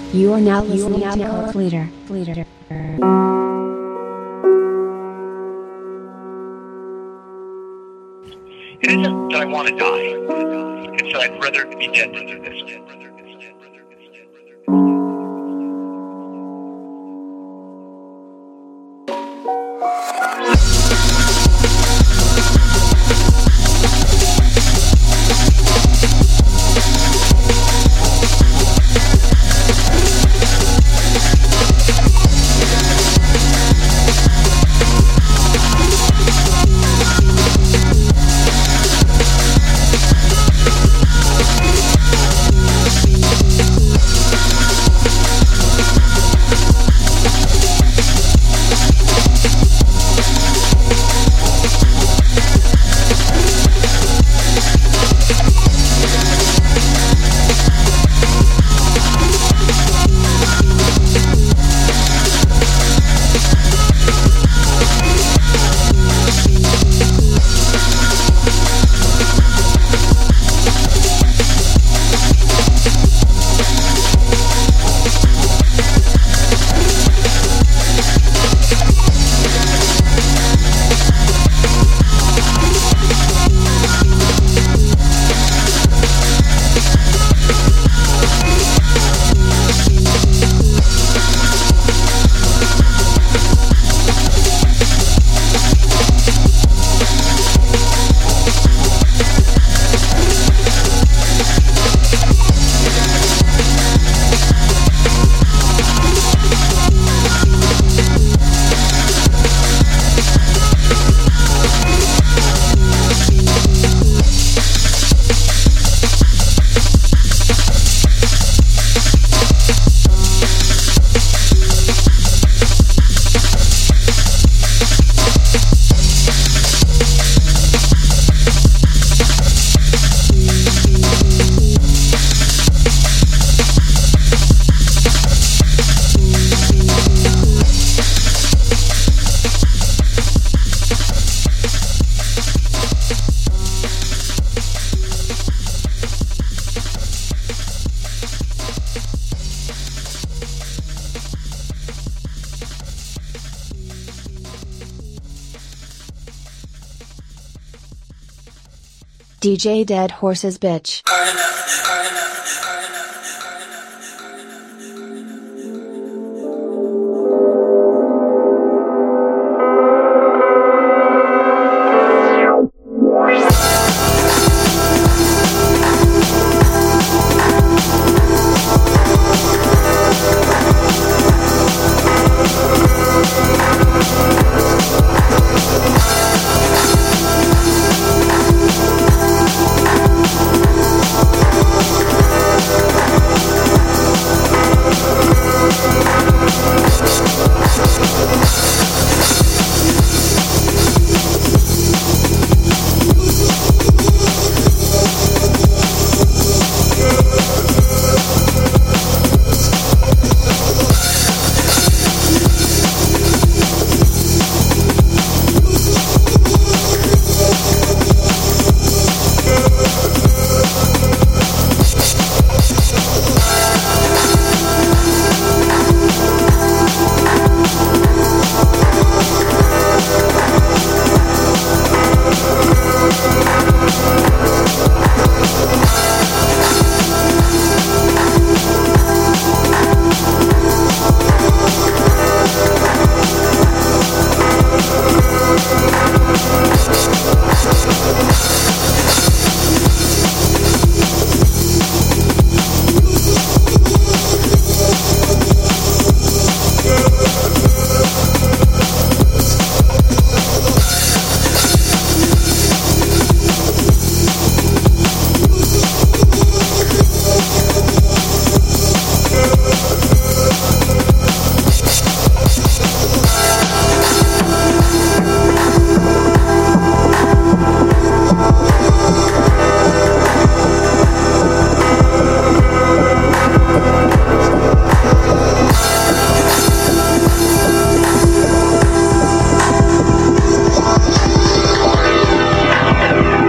You are now listening to Cult Leader. It isn't that I want to die. It's that I'd rather be dead than do this. DJ Dead Horse's Bitch.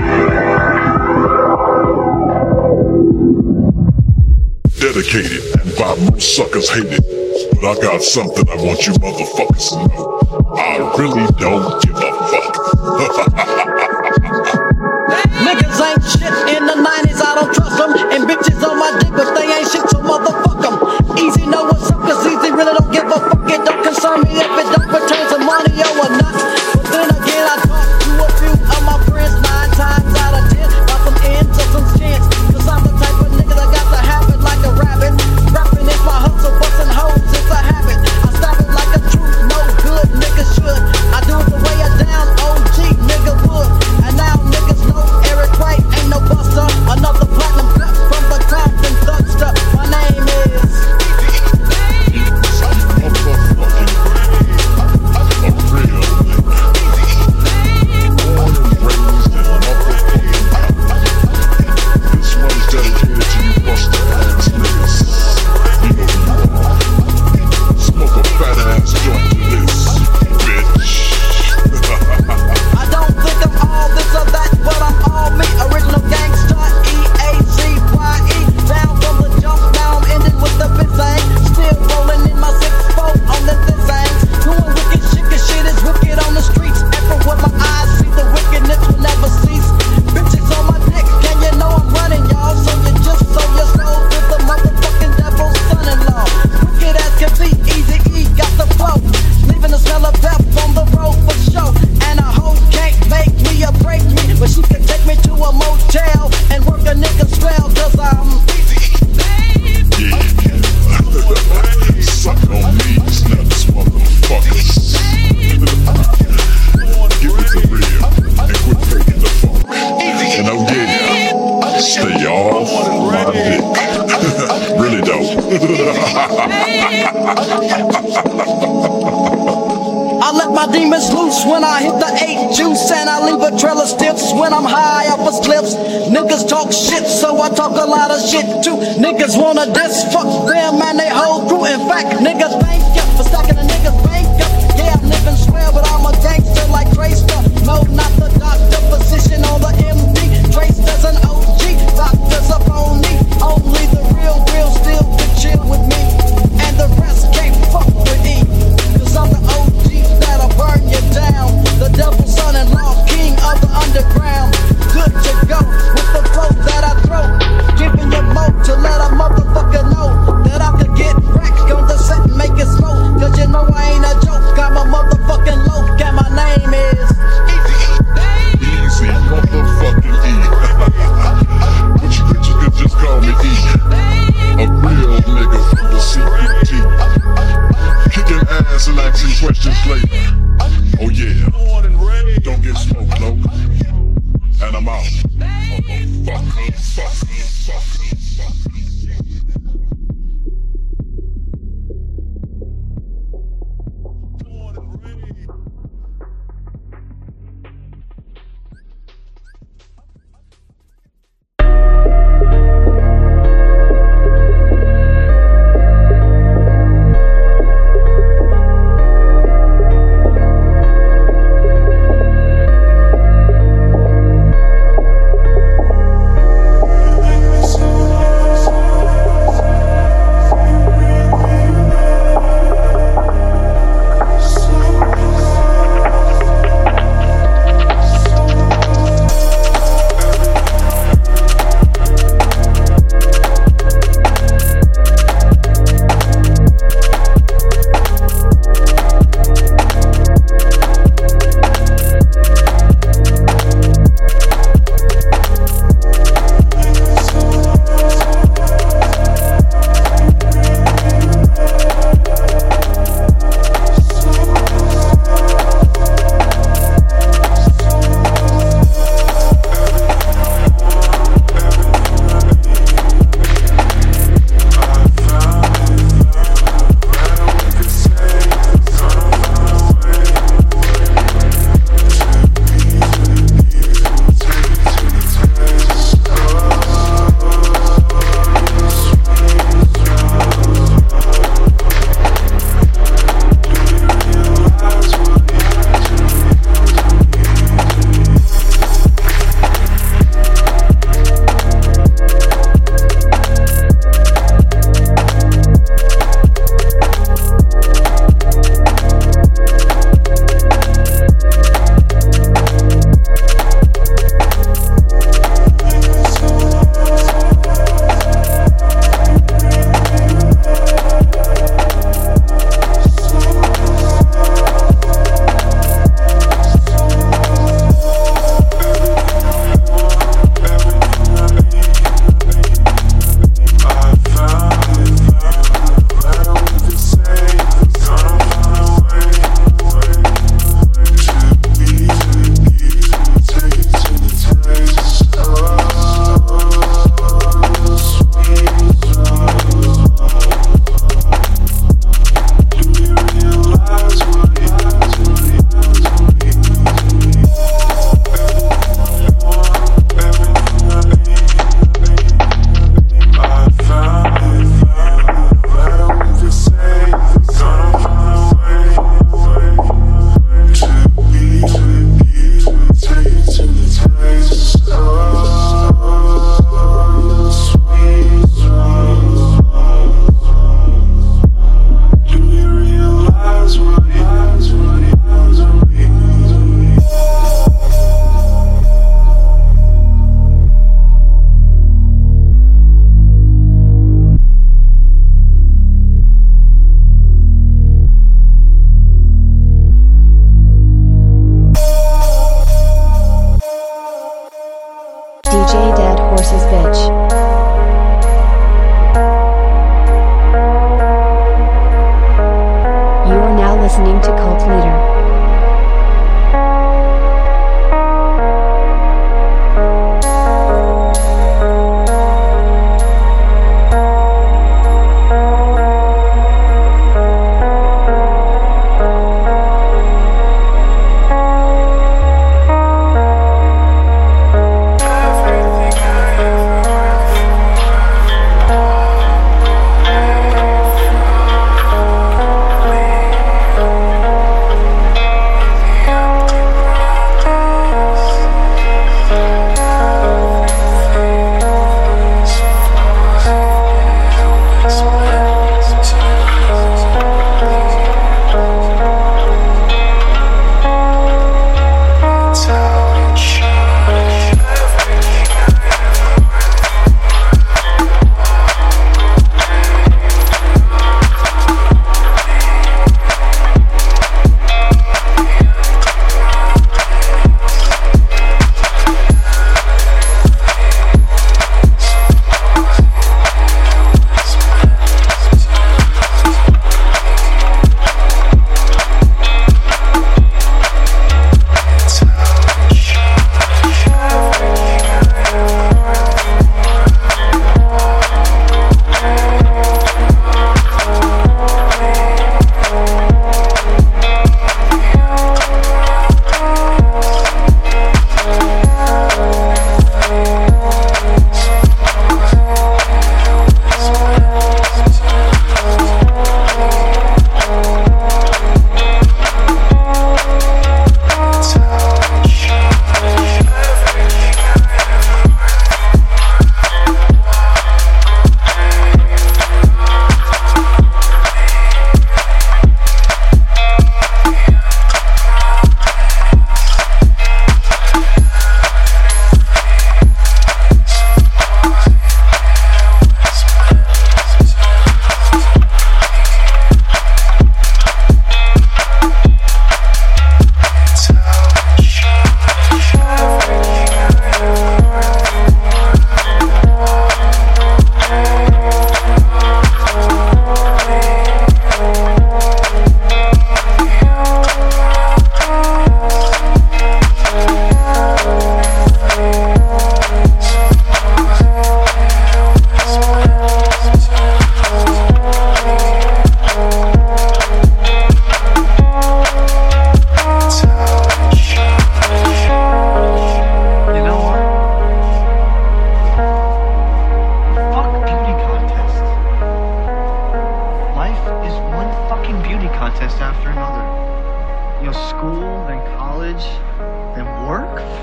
dedicated and survive, most suckers hate it. But I got something I want you motherfuckers to know. I really don't give a fuck. Niggas ain't shit in the 90s, I don't trust them. And bitches on my dick, but they ain't shit, so motherfuck them. Easy know what's up, cause Easy really don't give a fuck. It don't concern me if it don't pertain to money or not. But then again, I talk to a few of my friends 9 times out of 10. Got some ends or some chance, cause I'm the type of nigga that got to have it like a rabbit. Rapping is my hustle, busting hoes, it's a habit. I stab it like a truth, no good nigga should. I do it the way I down, OG nigga would. And now niggas know Eric Wright ain't no buster. Another platinum cut from the Compton Thugster. My name is I let my demons loose when I hit the 8 juice, and I leave a trail of stiffs when I'm high off of slips. Niggas talk shit, so I talk a lot of shit too. Niggas wanna diss, fuck them and they whole crew. In fact, niggas thank ya for stacking a niggas bank up. Yeah, I'm living swell, but I'm a gangster like Trayster. No, not the doctor, physician on the MD. Traced as an OG, doctors up on me. Only the real still can chill with me, and the rest can't fuck with E. Cause I'm the OG that'll burn you down. The devil's son-in-law, king of the underground. Good to go with the flow that I throw. Giving you more to let a motherfucker know that I could get wrecked on the set and make it smoke. Cause you know I ain't a joke, I'm a motherfucking loke, and my name is Easy motherfucking E. But you bitches could just call me E. A real nigga from the CPT. Kicking ass and asking questions later. Oh yeah, don't get smoked, no. And I'm out. Motherfucker. So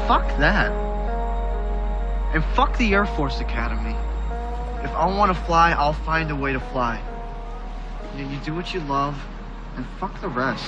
fuck that. And fuck the Air Force Academy. If I want to fly, I'll find a way to fly. You do what you love, and fuck the rest.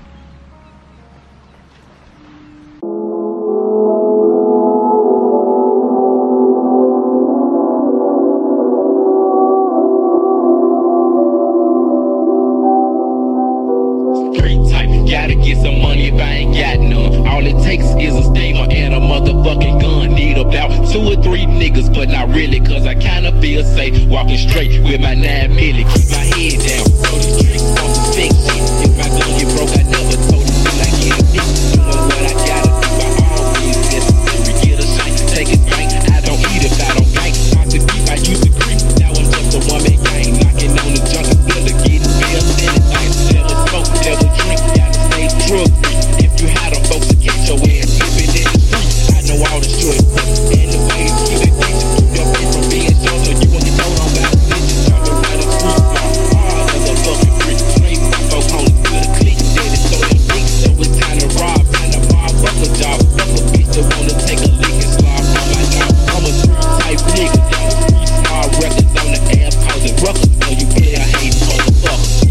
Gotta get some money if I ain't got none. All it takes is a steamer and a motherfucking gun. Need about 2 or 3 niggas, but not really, cause I kinda feel safe walking straight with my 9 milli. Keep my head down, so the tricks on some sick shit. If my gun get broke, I never told it till I get a dick. Doing what I gotta do by all means necessary. Get a shine, take it bank. I don't eat if I don't bank. Toxic beef, I used to creep. Now I'm just a one-man gang, knocking on the jungle builder, getting bills and it nice. Never smoke, never drink. Drug free. If you had them folks to catch your ass slipping in the street, I know all the short cuts and the ways to keep it decent. Keep your face from being short so you won't get told on by the bitches. Talking right on street smart, hard as a fucking brick. Straight my folks on with a click, dead and so damn big. So it's time to rob, fuck a job. Fuck a bitch that wanna take a lick and slob on my dog. I'm a street type nigga, down the street smart records on the ass causing ruckus. So you play a hate motherfucker.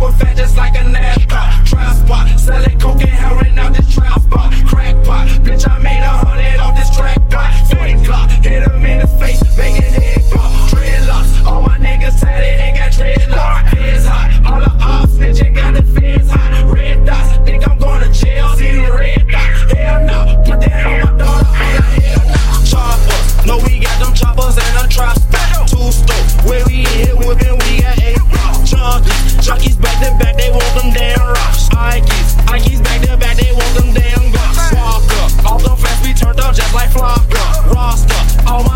was fat just like a NASCAR. Trap spot, selling coke and heroin out this trap spot. Crack pot, bitch, I made 100 off this track pot. 40 clock, hit him in the face, making head pop. Dreadlocks, all my niggas tatted and got dreadlocks. Feds hot, all the ops snitching got the feds hot. Red dots, think I'm going to jail, see the red dots. Hell no, put that on my daughter, all the hell no. Choppers, no, we got them choppers and a trap spot. Two-stove, where we in here whipping, we got 8 junkies back to back, they want them damn rocks. Ikeys back to back, they want them damn guns. Walk up, all them fast, we turned up just like flock up. Roster, all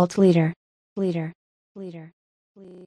cult leader.